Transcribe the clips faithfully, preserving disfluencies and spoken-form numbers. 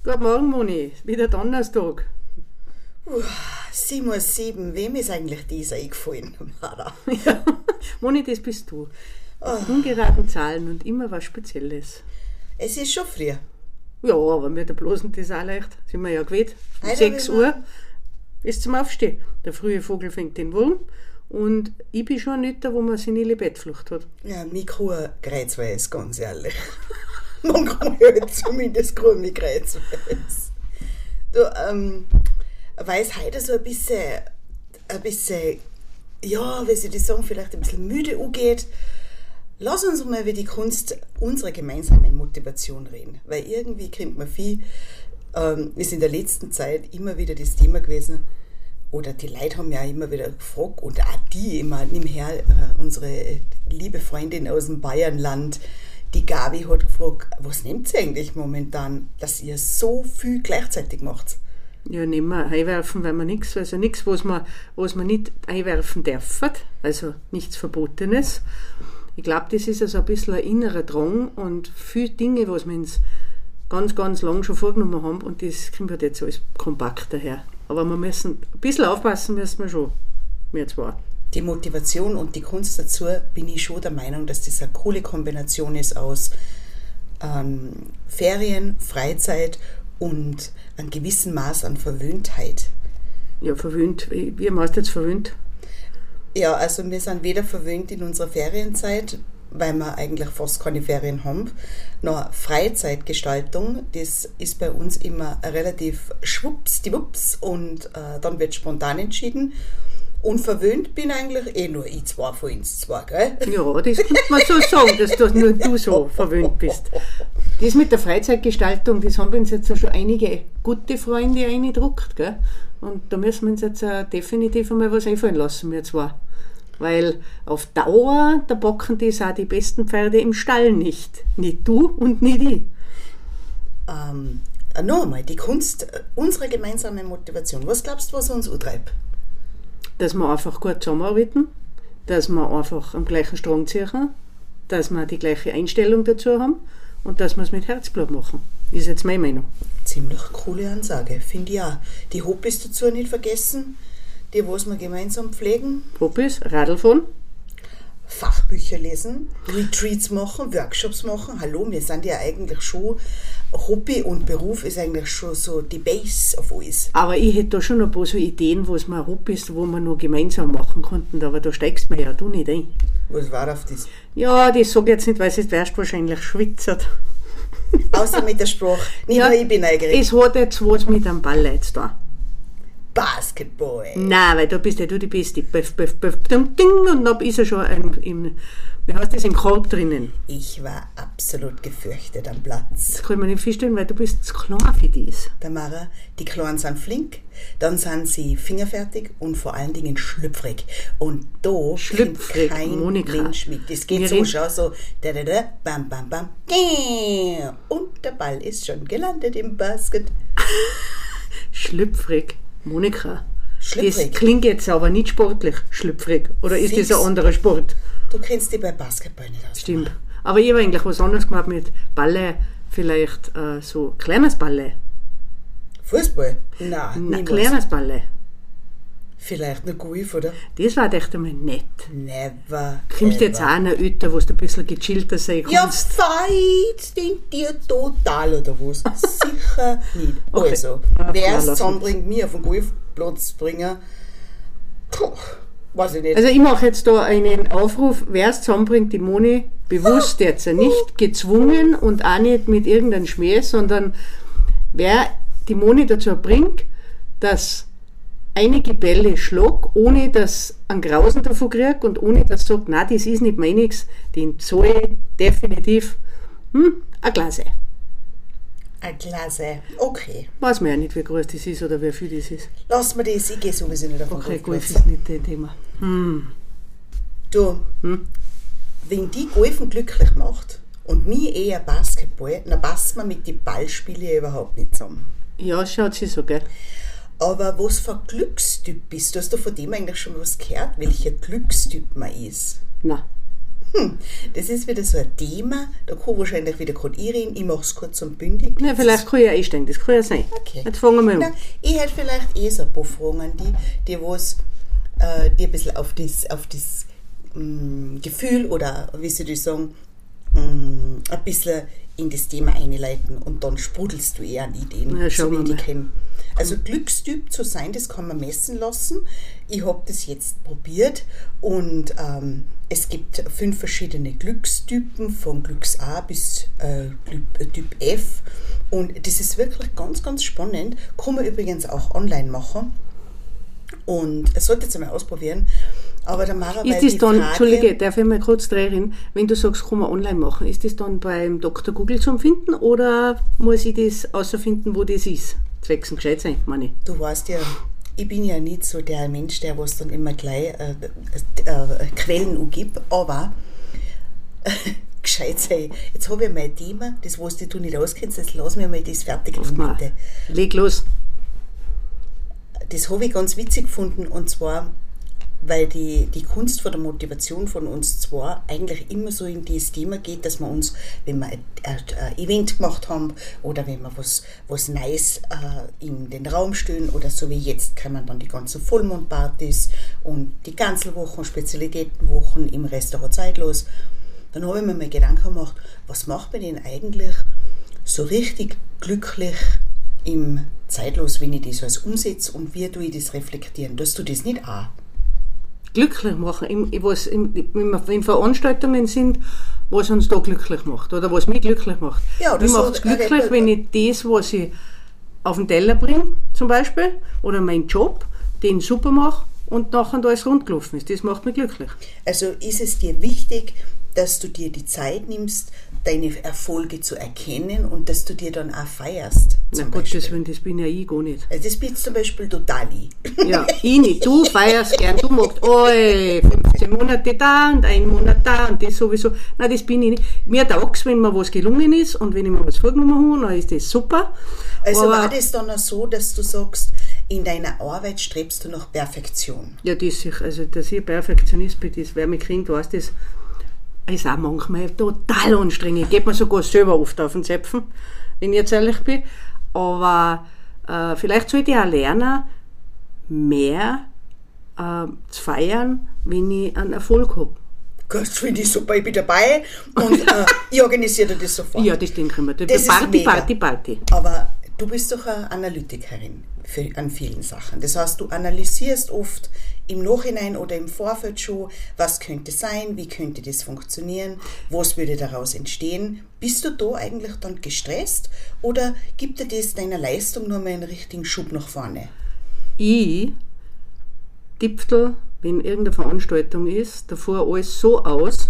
Guten Morgen, Moni. Wieder Donnerstag. Uh, sieben Uhr sieben, wem ist eigentlich dieser eingefallen? Ja, Moni, das bist du. Oh. Ungeraden Zahlen und immer was Spezielles. Es ist schon früh. Ja, aber mit der bloßen das auch leicht. Sind wir ja gewählt. Um sechs Uhr ist zum Aufstehen. Der frühe Vogel fängt den Wurm. Und ich bin schon nicht da, wo man senile Bettflucht hat. Ja, mich kann Kreuzweis, ganz ehrlich. Man kann ja zumindest kann mich Kreuzweis. Du, ähm, weil es heute so ein bisschen, ein bisschen, ja, wie soll ich sagen, vielleicht ein bisschen müde angeht, lass uns mal über die Kunst unserer gemeinsamen Motivation reden. Weil irgendwie kommt man viel, ähm, ist in der letzten Zeit immer wieder das Thema gewesen, oder die Leute haben ja immer wieder gefragt, und auch die immer, nebenher, äh, unsere liebe Freundin aus dem Bayernland, die Gabi hat gefragt, was nehmt ihr eigentlich momentan, dass ihr so viel gleichzeitig macht? Ja, nehmen wir einwerfen, weil wir nichts, also nichts, was man, was man nicht einwerfen dürfen, also nichts Verbotenes. Ich glaube, das ist also ein bisschen ein innerer Drang und viele Dinge, was wir uns ganz, ganz lang schon vorgenommen haben, und das kommt halt jetzt alles kompakt daher. Aber wir müssen, ein bisschen aufpassen müssen wir schon, wir zwei. Die Motivation und die Kunst dazu, bin ich schon der Meinung, dass das eine coole Kombination ist aus ähm, Ferien, Freizeit und einem gewissen Maß an Verwöhntheit. Ja, verwöhnt. Wie meinst du jetzt verwöhnt? Ja, also wir sind weder verwöhnt in unserer Ferienzeit, weil wir eigentlich fast keine Ferien haben, noch Freizeitgestaltung, das ist bei uns immer relativ schwuppsdiwupps und äh, dann wird spontan entschieden. Und verwöhnt bin eigentlich eh nur ich zwei von uns zwei, gell? Ja, das kann man so sagen, dass du, nur du so verwöhnt bist. Das mit der Freizeitgestaltung, das haben wir uns jetzt schon einige gute Freunde eingedruckt, gell? Und da müssen wir uns jetzt auch definitiv einmal was einfallen lassen, wir zwei. Weil auf Dauer, da bocken das auch die besten Pferde im Stall nicht. Nicht du und nicht ich. Ähm, noch einmal, die Kunst, unsere gemeinsame Motivation. Was glaubst du, was uns antreibt? Dass wir einfach gut zusammenarbeiten, dass wir einfach am gleichen Strang ziehen, dass wir die gleiche Einstellung dazu haben und dass wir es mit Herzblut machen. Ist jetzt meine Meinung. Ziemlich coole Ansage, finde ich auch. Die Hobbys dazu nicht vergessen, die, was wir gemeinsam pflegen. Hobbys, Radlfahren. Fachbücher lesen, Retreats machen, Workshops machen. Hallo, wir sind ja eigentlich schon, Hobby und Beruf ist eigentlich schon so die Base of alles. Aber ich hätte da schon ein paar so Ideen, was wir Hobbys, wo wir noch gemeinsam machen konnten, aber da steigst du mir ja du nicht ein. Was war auf das? Ja, das sage ich jetzt nicht, weil es erst wahrscheinlich schwitzert. Außer mit der Sprache. Nicht ja, nur ich bin neugierig. Es hat jetzt was mit einem Ball jetzt da. Basketball. Nein, weil da bist ja du die Beste. Böff, böff, böff, ding, ding, und dann ist er schon ein, im, wie heißt das, im Korb drinnen. Ich war absolut gefürchtet am Platz. Das kann man nicht feststellen, weil du bist zu klein für das. Tamara, die Kleinen sind flink, dann sind sie fingerfertig und vor allen Dingen schlüpfrig. Und da schlüpfrig, kein Monika. Mensch mit. Das geht Wir so reden- schon so, da, da, da, bam, bam, bam, und der Ball ist schon gelandet im Basket. Schlüpfrig, Monika. Schlüpfrig. Das klingt jetzt aber nicht sportlich, schlüpfrig. Oder ist Fix. das ein anderer Sport? Du kennst dich bei Basketball nicht aus. Stimmt. Aber ich habe eigentlich was anderes gemacht mit Balle, vielleicht äh, so kleines Balle. Fußball? Nein, Nein, niemals. kleines Balle. Vielleicht noch Golf, oder? Das war echt einmal nett. Never. Kommst du jetzt auch in eine Öte, wo du ein bisschen gechillter sein Ja, kannst? feit denkt dir total, oder was? Sicher nicht. Okay. Also, Ah, wer klar, es lass zusammenbringt, mir auf den Golfplatz bringen, puh, weiß ich nicht. Also ich mache jetzt da einen Aufruf, wer es zusammenbringt, die Moni, bewusst jetzt, nicht gezwungen und auch nicht mit irgendeinem Schmäh, sondern wer die Moni dazu bringt, dass einige Bälle schlag, ohne dass ein Grausen davon kriegt und ohne dass sagt, nein, das ist nicht meiniges, den zahle ich definitiv hm, ein Glas. Eine Klasse. Okay. Weiß man ja nicht, wie groß das ist oder wie viel das ist. Lass mir das, ich gehe sowieso nicht auf den Okay, Golf Golfplatz. ist nicht das Thema. Hm. Du, Hm? wenn die Golfen glücklich macht und mich eher Basketball, dann passt man mit den Ballspielen ja überhaupt nicht zusammen. Ja, schaut sie so, gell? Aber was für ein Glückstyp bist du? Hast du von dem eigentlich schon was gehört, welcher Glückstyp man ist? Nein. Hm, das ist wieder so ein Thema, da kann wahrscheinlich wieder gerade ich reden, ich mache es kurz und bündig. Ja, vielleicht kann ich ja einsteigen, das kann ja sein. Okay. Jetzt fangen wir an. Na, ich hätte vielleicht eh so ein paar Fragen, die, die, was, äh, die ein bisschen auf das, auf das mh, Gefühl oder, wie soll ich sagen, mh, ein bisschen in das Thema einleiten und dann sprudelst du eher an Ideen, ja, so wie ich die mal. kenne. Also Glückstyp zu sein, das kann man messen lassen. Ich habe das jetzt probiert und ähm, es gibt fünf verschiedene Glückstypen, von Glücks A bis äh, Typ F. Und das ist wirklich ganz, ganz spannend. Kann man übrigens auch online machen. Und es sollte jetzt einmal ausprobieren. Aber der Mara, ist das dann, Frage, Entschuldige, darf ich mal kurz drehen, wenn du sagst, kann man online machen, ist das dann beim Doktor Google zum Finden oder muss ich das außerfinden, wo das ist? Zwecks ein gescheit sein, meine ich. Du weißt ja, ich bin ja nicht so der Mensch, der was dann immer gleich äh, äh, Quellen angibt, aber äh, gescheit sein. Jetzt habe ich mein Thema, das was du nicht auskennst, jetzt lass mir mal das fertig machen, bitte. Leg los. Das habe ich ganz witzig gefunden und zwar, weil die, die Kunst von der Motivation von uns zwei eigentlich immer so in dieses Thema geht, dass wir uns, wenn wir ein, ein Event gemacht haben oder wenn wir was, was Neues äh, in den Raum stellen oder so wie jetzt, kommen dann die ganzen Vollmondpartys und die Ganzelwochen, Spezialitätenwochen im Restaurant Zeitlos. Dann habe ich mir mal Gedanken gemacht, was macht man denn eigentlich so richtig glücklich im Zeitlos, wenn ich das alles umsetze und wie tue ich das reflektieren? Tust du das nicht auch? Glücklich machen, im, was, im, wenn Veranstaltungen sind, was uns da glücklich macht oder was mich glücklich macht. Ja, mich macht es so glücklich, äh, wenn ich das, was ich auf den Teller bringe, zum Beispiel, oder meinen Job, den super mache und nachher da alles rund gelaufen ist. Das macht mich glücklich. Also ist es dir wichtig, dass du dir die Zeit nimmst, deine Erfolge zu erkennen und dass du dir dann auch feierst. Na Gottes Willen, das bin ja ich gar nicht. Also das bin zum Beispiel total ich. Ja, ich nicht. Du feierst gern, du magst, oi, fünfzehn Monate da und ein Monat da und das sowieso. Nein, das bin ich nicht. Mir taugt es, wenn mir was gelungen ist und wenn ich mir was vorgenommen habe, dann ist das super. Also aber war das dann auch so, dass du sagst, in deiner Arbeit strebst du nach Perfektion? Ja, das ist, also dass ich Perfektionist bin, das, wer mich kennt, weiß das, ist auch manchmal total anstrengend. Geht mir sogar selber oft auf den Zäpfen, wenn ich jetzt ehrlich bin. Aber äh, vielleicht sollte ich auch lernen, mehr äh, zu feiern, wenn ich einen Erfolg habe. Das finde ich super, ich bin dabei und äh, ich organisiere dir das sofort. Ja, das denke ich mir. Das das Party, ist Party, Party. Aber du bist doch eine Analytikerin für, an vielen Sachen. Das heißt, du analysierst oft im Nachhinein oder im Vorfeld schon, was könnte sein, wie könnte das funktionieren, was würde daraus entstehen. Bist du da eigentlich dann gestresst oder gibt dir das deiner Leistung nur mal einen richtigen Schub nach vorne? Ich tipftel, wenn irgendeine Veranstaltung ist, davor alles so aus,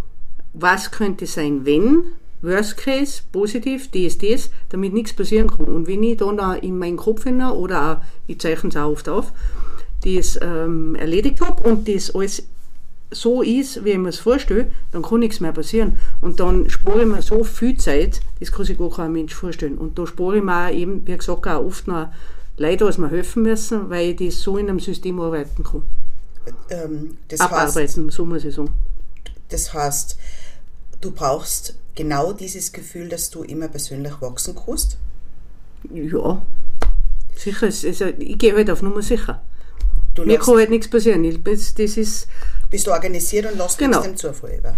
was könnte sein, wenn, Worst Case, positiv, das, das, damit nichts passieren kann. Und wenn ich dann auch in meinen Kopf hinein oder auch, ich zeichne es auch oft auf, das ähm, erledigt habe und das alles so ist, wie ich mir es vorstelle, dann kann nichts mehr passieren. Und dann spare ich mir so viel Zeit, das kann sich gar kein Mensch vorstellen. Und da spare ich mir auch eben, wie gesagt, auch oft noch Leute, was mir helfen müssen, weil ich das so in einem System arbeiten kann. Ähm, das Abarbeiten, heißt, so muss ich sagen. Das heißt, du brauchst genau dieses Gefühl, dass du immer persönlich wachsen kannst? Ja, sicher. Also, ich gehe halt auf Nummer sicher. Du Mir kann halt nichts passieren. Ich, das, das ist bist du organisiert und lässt genau. nichts dem Zufall über.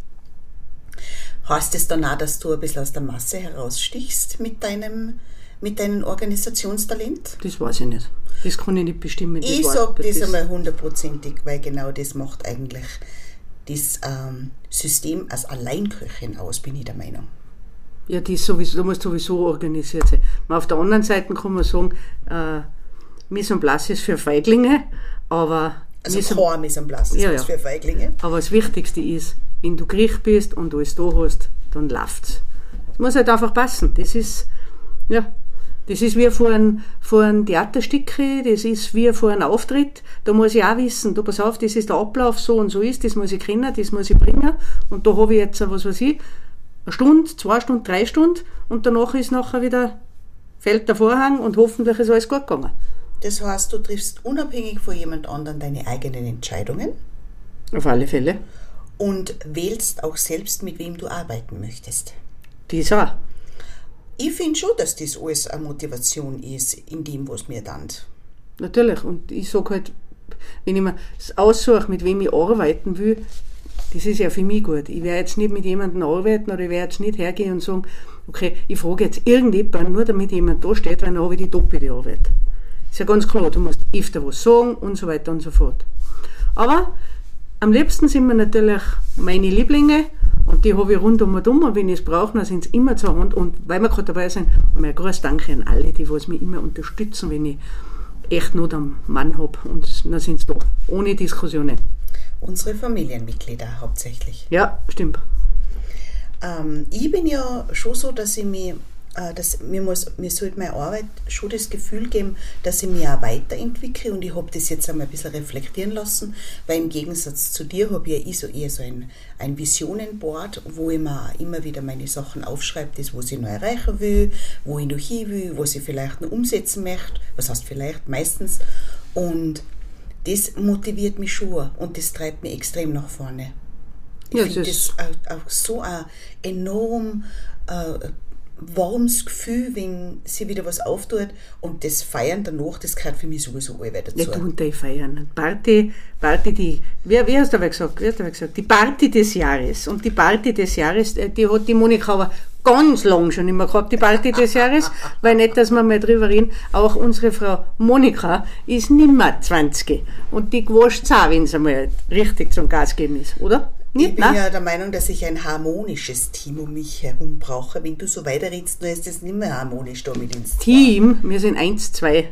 Heißt das dann auch, dass du ein bisschen aus der Masse herausstichst mit deinem, mit deinem Organisationstalent? Das weiß ich nicht. Das kann ich nicht bestimmen. Das ich sage das, das einmal hundertprozentig, weil genau das macht eigentlich das ähm, System als Alleinköchin aus, bin ich der Meinung. Ja, das sowieso, da muss sowieso organisiert sein. Auf der anderen Seite kann man sagen, äh, Mise en place ist für Feiglinge, aber also kein Mise en place ist ja, ja. für Feiglinge. Aber das Wichtigste ist, wenn du Griech bist und alles da hast, dann läuft's. Es muss halt einfach passen. Das ist, ja, das ist wie vor einem, vor einem Theaterstück, das ist wie vor einem Auftritt. Da muss ich auch wissen, du pass auf, das ist der Ablauf, so und so ist, das muss ich kennen, das muss ich bringen. Und da habe ich jetzt, was weiß ich, eine Stunde, zwei Stunden, drei Stunden und danach ist nachher wieder, fällt der Vorhang und hoffentlich ist alles gut gegangen. Das heißt, du triffst unabhängig von jemand anderem deine eigenen Entscheidungen. Auf alle Fälle. und wählst auch selbst, mit wem du arbeiten möchtest. Das auch. Ich finde schon, dass das alles eine Motivation ist, in dem, was mir dann. Natürlich. Und ich sage halt, wenn ich mir das aussuche, mit wem ich arbeiten will, das ist ja für mich gut. Ich werde jetzt nicht mit jemandem arbeiten oder ich werde jetzt nicht hergehen und sagen, okay, ich frage jetzt irgendjemanden, nur damit jemand da steht, weil dann habe ich die doppelte Arbeit. Ist ja ganz klar, du musst öfter was sagen und so weiter und so fort. Aber am liebsten sind mir natürlich meine Lieblinge und die habe ich rund um und um und wenn ich es brauche, dann sind sie immer zur Hand und weil wir gerade dabei sind, mein großes Danke an alle, die was mich immer unterstützen, wenn ich echt Not am Mann habe und dann sind sie da, ohne Diskussionen. Unsere Familienmitglieder hauptsächlich. Ja, stimmt. Ähm, ich bin ja schon so, dass ich mich, äh, dass mir, muss, mir sollte meine Arbeit schon das Gefühl geben, dass ich mich auch weiterentwickle und ich habe das jetzt einmal ein bisschen reflektieren lassen, weil im Gegensatz zu dir habe ich ja ich so eher so ein, ein Visionenboard, wo ich mir immer wieder meine Sachen aufschreibe, das, was ich noch erreichen will, wo ich noch hin will, was ich vielleicht noch umsetzen möchte, was heißt vielleicht meistens, und das motiviert mich schon und das treibt mich extrem nach vorne. Ich ja, finde das auch, auch so ein enorm äh, warmes Gefühl, wenn sie wieder was auftut und das Feiern danach, das gehört für mich sowieso allweil dazu. Nicht unter die Feiern. Party, Party, die, wie, wie hast du aber gesagt, wie hast du aber gesagt, die Party des Jahres. Und die Party des Jahres, die hat die Monika aber ganz lang schon immer gehabt, die Party des Jahres, weil nicht, dass wir mal drüber reden, auch unsere Frau Monika ist nimmer zwanzig und die gewascht es auch, wenn es einmal richtig zum Gas geben ist, oder? Nicht, ich bin nein? ja der Meinung, dass ich ein harmonisches Team um mich herum brauche. Wenn du so weiterredest, dann ist das nicht mehr harmonisch da mit ins Team, wir sind eins, zwei.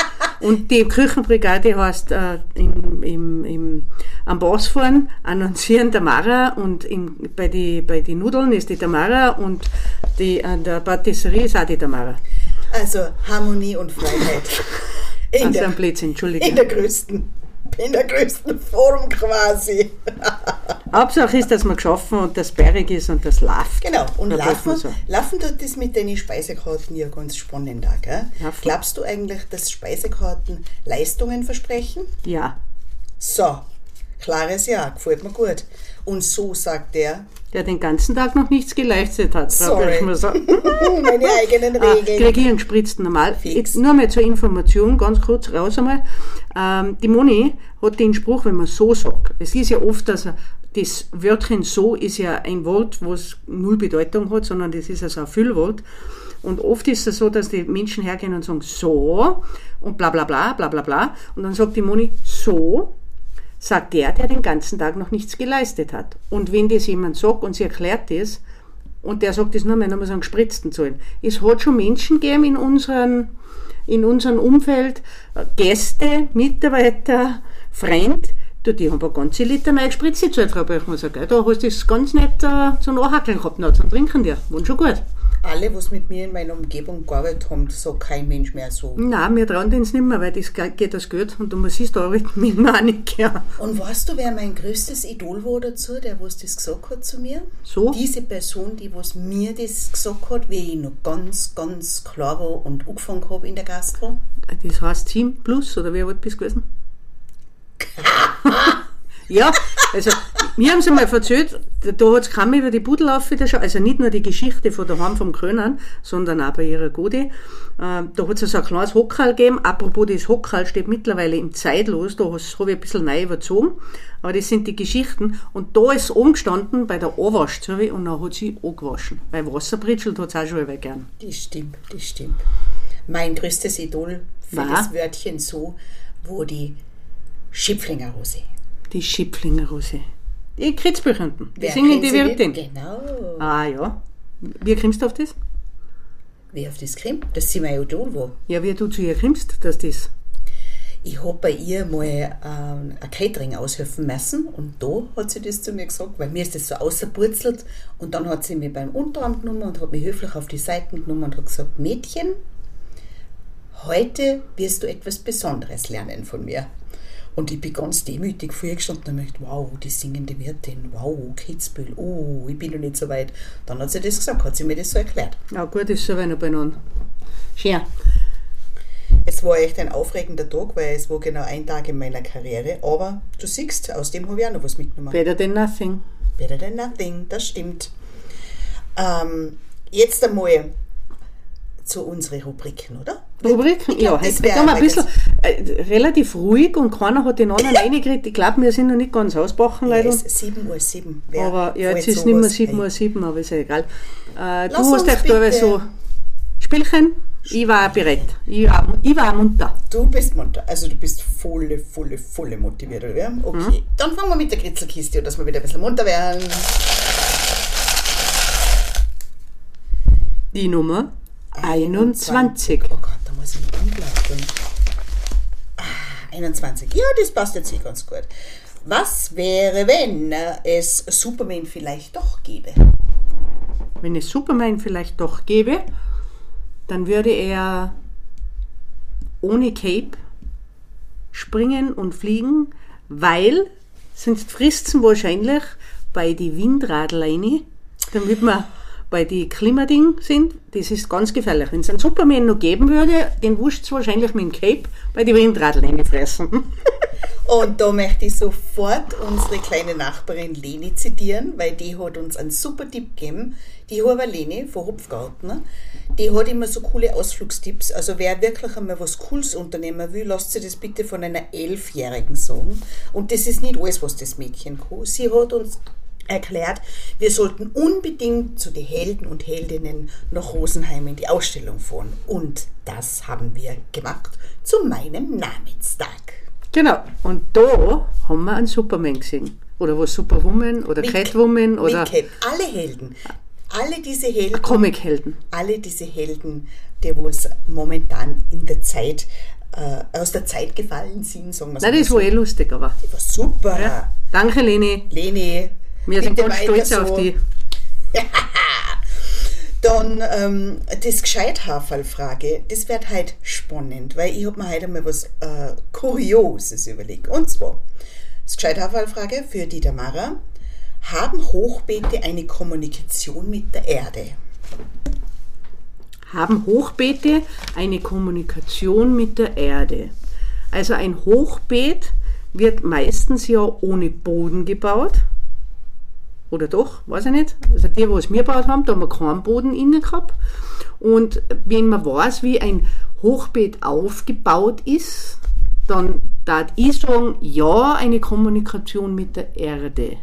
Und die Küchenbrigade heißt äh, im, im, im, am Bassfahren annoncieren Tamara und im, bei den bei die Nudeln ist die Tamara und die, an der Patisserie ist auch die Tamara. Also Harmonie und Freiheit. In, also der, ein Blödsinn, Entschuldigung. in der größten, in der größten Form quasi. Hauptsache ist, dass man geschaffen und das bergig ist und das läuft. Genau, und Da laufen, so. laufen tut das mit deinen Speisekarten ja ganz spannend auch, gell? Laufen. Glaubst du eigentlich, dass Speisekarten Leistungen versprechen? Ja, So, klares Ja, gefällt mir gut. Und so sagt er, der den ganzen Tag noch nichts geleistet hat. Sorry. Ich mal sagen. meine eigenen Ah, Regeln. kriege ich einen gespritzt normal. Fix. Jetzt nur mal zur Information, ganz kurz raus einmal. Ähm, die Moni hat den Spruch, wenn man so sagt. Es ist ja oft, dass er, das Wörtchen so ist ja ein Wort, was null Bedeutung hat, sondern das ist also ein Füllwort. Und oft ist es so, dass die Menschen hergehen und sagen so und bla bla bla bla bla bla. Und dann sagt die Moni so, sagt der, der den ganzen Tag noch nichts geleistet hat. Und wenn das jemand sagt und sie erklärt das, und der sagt das nur mal, dann muss man einen gespritzten zahlen. Es hat schon Menschen gegeben in unserem, in unserem Umfeld, Gäste, Mitarbeiter, Freunde, die haben eine ganze Liter neue Spritze gezahlt, Frau Böchmoser. Da hast du das ganz nett äh, zum Nachhackeln gehabt, noch zum Trinken dir. Waren schon gut. Alle, was mit mir in meiner Umgebung gearbeitet haben, sagt kein Mensch mehr so. Nein, wir trauen denen nicht mehr, weil das geht das Geld und du siehst da arbeiten mit mir auch nicht gern. Und weißt du, wer mein größtes Idol war dazu, der was das gesagt hat zu mir? So? Diese Person, die was mir das gesagt hat, wie ich noch ganz, ganz klar war und angefangen habe in der Gastro. Das heißt Team Plus, oder wie alt bist du gewesen? Ja, also wir haben es einmal erzählt, da hat es kaum über die Pudel auf wieder schon, also nicht nur die Geschichte von daheim vom Krönern, sondern auch bei ihrer Godi. Äh, da hat es also ein kleines Hockerl gegeben. Apropos, das Hockerl steht mittlerweile im Zeitlos, da habe ich ein bisschen neu überzogen, aber das sind die Geschichten. Und da ist oben gestanden bei der Anwaschzürbe und dann hat sie angewaschen, weil Wasser britschelt hat es auch schon immer gern. Das stimmt, das stimmt. Mein größtes Idol für War? das Wörtchen so, wo die Schipflingerrose. Die Schipflingerrose. Die Kritzbüchenden, die Wer singen die kennt sie Wirtin. nicht? Genau. Ah ja. Wie kommst du auf das? Wie auf das kommt, dass sie mein Idol war. Ja, wie du zu ihr kommst, dass das... Ich habe bei ihr mal ähm, ein Catering aushelfen müssen und da hat sie das zu mir gesagt, weil mir ist das so ausgepurzelt und dann hat sie mich beim Unterarm genommen und hat mich höflich auf die Seiten genommen und hat gesagt, Mädchen, heute wirst du etwas Besonderes lernen von mir. Und ich bin ganz demütig vor ihr gestanden und habe gedacht, wow, die singende Wirtin, wow, Kitzbühel, oh, ich bin noch nicht so weit. Dann hat sie das gesagt, hat sie mir das so erklärt. Ja gut, ist so noch beieinander. Schön. Es Es war echt ein aufregender Tag, weil es war genau ein Tag in meiner Karriere. Aber du siehst, aus dem habe ich auch noch was mitgenommen. Better than nothing. Better than nothing, das stimmt. Ähm, jetzt einmal zu unseren Rubriken, oder? Rubriken? Ja, das heute wär haben wir ein mal bisschen äh, relativ ruhig und keiner hat den anderen reingekriegt. Ich glaube, wir sind noch nicht ganz ausgebrochen, Ja, Leute. es ist sieben Uhr sieben. Wer Aber ja, jetzt fällt ist nicht mehr sowas sieben Uhr ein? sieben, aber ist ja egal. Äh, du Lass hast uns euch da bitte- so Spielchen. Ich war bereit. Ich war, ich war munter. Du bist munter, also du bist volle, volle, volle motiviert, oder? wie? Okay, Mhm. dann fangen wir mit der Kritzelkiste an, dass wir wieder ein bisschen munter werden. Die Nummer einundzwanzig. Oh Gott, da muss ich mich umblättern. Ah, einundzwanzig. Ja, das passt jetzt eh ganz gut. Was wäre, wenn es Superman vielleicht doch gäbe? Wenn es Superman vielleicht doch gäbe, dann würde er ohne Cape springen und fliegen, weil sonst frisst ihn wahrscheinlich bei die Windradleine, damit wir bei die Klimading sind. Das ist ganz gefährlich. Wenn es einen Superman noch geben würde, den wuscht es wahrscheinlich mit dem Cape bei die Windradleine fressen. Und da möchte ich sofort unsere kleine Nachbarin Leni zitieren, weil die hat uns einen super Tipp gegeben. Die Huber Leni von Hopfgartner, die hat immer so coole Ausflugstipps. Also wer wirklich einmal was Cooles unternehmen will, lasst sie das bitte von einer Elfjährigen sagen. Und das ist nicht alles, was das Mädchen kann. Sie hat uns erklärt, wir sollten unbedingt zu den Helden und Heldinnen nach Rosenheim in die Ausstellung fahren. Und das haben wir gemacht zu meinem Namenstag. Genau. Und da haben wir einen Superman gesehen. Oder was, Superwoman oder Mit- Catwoman oder Mit Cap. Alle Helden. Alle diese Helden. Comichelden. Alle diese Helden, die wo es momentan in der Zeit, äh, aus der Zeit gefallen sind, sagen wir Nein, mal das so. war eh lustig, aber. Das war super. Ja. Danke, Leni. Leni, Wir sind bitte ganz weiter stolz so. auf die. Dann ähm, das Gescheithaferl-Frage, das wird halt spannend, weil ich habe mir heute mal was äh, Kurioses überlegt. Und zwar, das Gescheithaferl-Frage für die Tamara. Haben Hochbeete eine Kommunikation mit der Erde? Haben Hochbeete eine Kommunikation mit der Erde? Also ein Hochbeet wird meistens ja ohne Boden gebaut. Oder doch? Weiß ich nicht. Also die, die es wir gebaut haben, da haben wir keinen Boden innen gehabt. Und wenn man weiß, wie ein Hochbeet aufgebaut ist, dann darf ich sagen, ja, eine Kommunikation mit der Erde.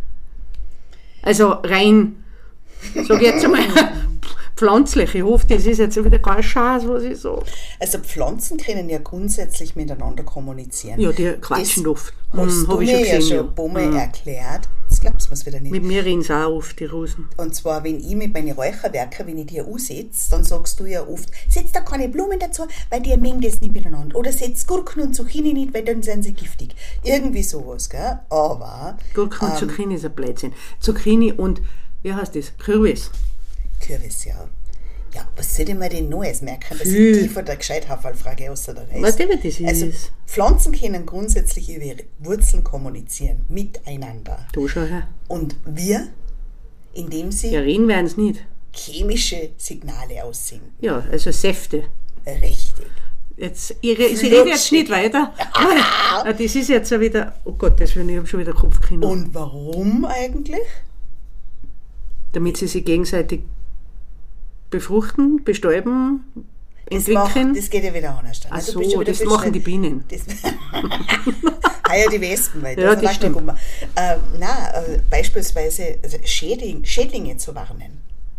Also rein, sag ich jetzt einmal, pflanzlich. Ich hoffe, das ist jetzt wieder kein Schatz, was ich sage. Also Pflanzen können ja grundsätzlich miteinander kommunizieren. Ja, die quatschen Das oft. Hast Hm, du hab ich mir schon ja gesehen, schon ja. ein paar Mal Hm. erklärt. Das glaubst du mir's wieder nicht. Mit mir reden sie auch oft, die Rosen. Und zwar, wenn ich mit meinen Räucherwerken, wenn ich die ansetze, dann sagst du ja oft, setz da keine Blumen dazu, weil die mengen das nicht miteinander. Oder setz Gurken und Zucchini nicht, weil dann sind sie giftig. Irgendwie sowas, gell? Aber Gurken und ähm, Zucchini ist ein Blödsinn. Zucchini und, wie heißt das? Kürbis. Kürbis, ja. Ja, was soll ich mir denn Neues merken, dass Viel. ich die von der Gescheithaferl-Frage außer der Rest. Weißt du, wie das Also, ist? Pflanzen können grundsätzlich über ihre Wurzeln kommunizieren, miteinander. Da schau her. Und wir, indem sie Ja, reden werden es nicht. chemische Signale aussenden. Ja, also Säfte. Richtig. Jetzt, ich, re- Sie reden jetzt nicht weiter. Ah, das ist jetzt auch wieder, oh Gott, das will ich habe schon wieder Kopfkino. Und warum eigentlich? Damit sie sich gegenseitig befruchten, bestäuben, Das, macht, entwickeln. das geht ja wieder anders. Ach Also, so, du bist schon wieder das viel machen die schnell- Bienen. Das ah ja, die Wespen, weil Ja, das das ist stimmt. ähm, Nein, äh, beispielsweise also Schädling, Schädlinge zu warnen.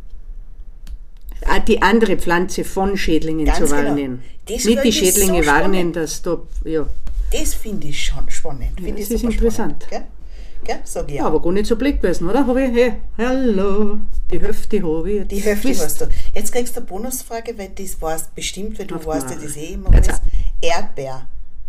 Ah, die andere Pflanze von Schädlingen Ganz zu genau. warnen. Das Nicht die finde ich Schädlinge so warnen, spannend. dass da, ja. Das finde ich schon spannend. Finde das ich ist super interessant. Spannend, gell? Gell? Sag ich Ja, auch. aber gar nicht so blick gewesen, oder? Habe ich, hey, hallo, die Hälfte habe ich jetzt. Die Hälfte gewusst. hast du. Jetzt kriegst du eine Bonusfrage, weil das weißt bestimmt, weil du Auf weißt ja mal. das eh immer. Jetzt Alles. Erdbeer.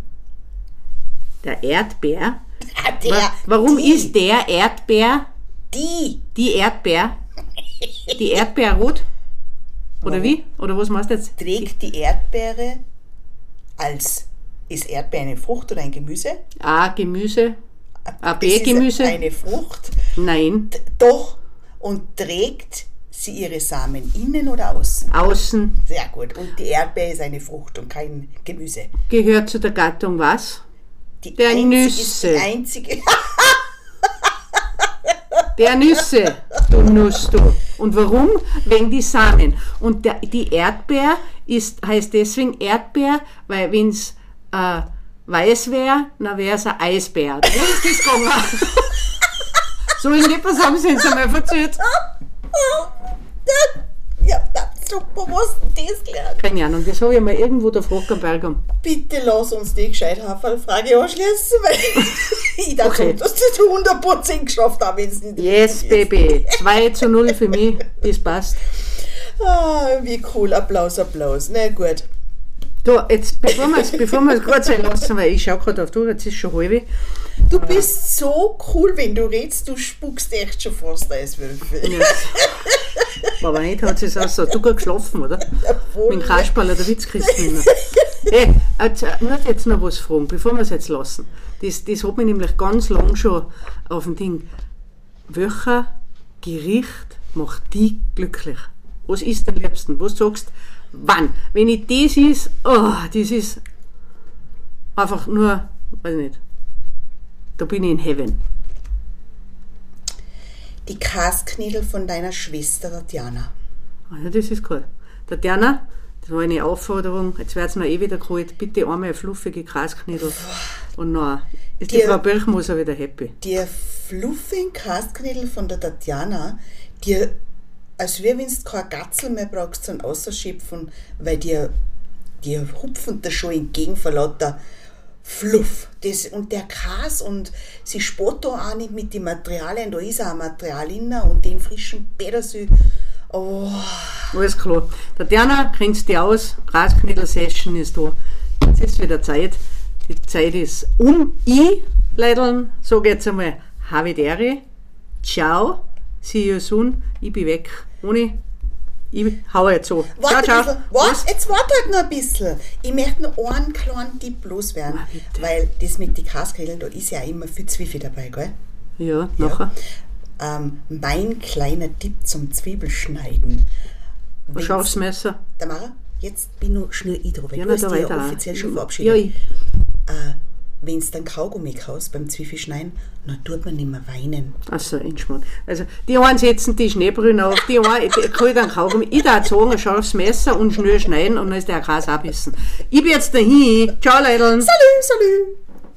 Der Erdbeer. Ah, der, Wa- Warum die, ist der Erdbeer die? die Erdbeer? Die Erdbeer rot? Oder Warum? wie? Oder was meinst du jetzt? Trägt die Erdbeere als, ist Erdbeer eine Frucht oder ein Gemüse? A, Gemüse. A, Das B, ist Gemüse. eine Frucht. Nein. Doch. Und trägt sie ihre Samen innen oder außen? Außen. Sehr gut. Und die Erdbeere ist eine Frucht und kein Gemüse. Gehört zu der Gattung was? Die Der einzige, Nüsse. Die einzige. Der Nüsse, du Nuss, du. Und warum? Wegen die Samen. Und der, die Erdbeer ist, heißt deswegen Erdbeer, weil wenn es äh, weiß wäre, dann wäre es ein Eisbär. Wie ist das gegangen? So in etwas haben sie uns einmal erzählt. Ja, super, was denn das gelernt? Keine Ahnung, das habe ich mal irgendwo da gefragt am Berg. Bitte lass uns die Gescheithaferl-Frage anschließen, weil ich dachte, Okay. dass du das hundert Prozent geschafft hast, wenn es nicht Yes, ist. Baby. zwei zu null für mich, das passt. Ah, wie cool. Applaus, Applaus. Na gut. Du, jetzt, bevor wir es bevor wir es gerade sein lassen, weil ich schaue gerade auf die Uhr, jetzt ist schon halb. Du bist so cool, wenn du redest, du spuckst echt schon fast Eiswürfel. Ja. Aber nicht hat sie es auch so. Du gerade geschlafen, oder? Jawohl. Mit dem Kasperl, der Witz kriegst du nicht mehr. Hey, jetzt, ich möchte jetzt noch was fragen, bevor wir es jetzt lassen. Das, das hat mich nämlich ganz lang schon auf dem Ding. Welcher Gericht macht dich glücklich? Was ist am liebsten? Was sagst du? Wann? Wenn ich das ist, oh, das ist einfach nur, weiß ich nicht, da bin ich in Heaven. Die Kasknädel von deiner Schwester Tatjana. Ah ja, das ist cool. Tatjana, das war eine Aufforderung, jetzt wird es noch eh wieder geholt, bitte einmal eine fluffige Grasknödel. Und dann ist die, Die- Frau Birchmoser wieder happy. Die fluffigen Kasknädel von der Tatjana, die, als wäre, wenn du kein Gatzel mehr brauchst zum Ausschöpfen, weil die, die hupfen da schon entgegen vor lauter Fluff. Das, und der Kas und sie spart da auch nicht mit den Materialien, da ist auch ein Material drin und den frischen Petersil. Oh, Alles klar. Tatjana, kennst du dich aus? Grasknödel-Session ist da. Jetzt ist wieder Zeit. Die Zeit ist um. Ich, Leideln, sage jetzt einmal Havidere. Ciao. See you soon. Ich bin weg. Ohne. Ich hau jetzt so. warte Ciao, ein ciao. bisschen. Warte, jetzt warte halt noch ein bisschen. Ich möchte noch einen kleinen Tipp loswerden, Ah, bitte. weil das mit den Kasknädeln, da ist ja auch immer viel Zwiebel dabei, gell? Ja, nachher. Ähm, mein kleiner Tipp zum Zwiebelschneiden. Ein Wenn's- scharfes Messer. Tamara, jetzt bin nur schnell ich drüber. Ja, Du na, hast da dich ja weiter. offiziell schon Ja, verabschiedet. ich. Äh, wenn du dann Kaugummi kaufst beim Zwiebelschneiden, dann tut man nicht mehr weinen. Achso, Entschmark. Also, die einen setzen die Schneebrühe auf, die einen, die kann ich dann Kaugummi. Ich darf sagen, ein scharfes Messer und schnell schneiden und dann ist der Gras abbissen. Ich bin jetzt dahin. Ciao, Leideln. Salü, salü!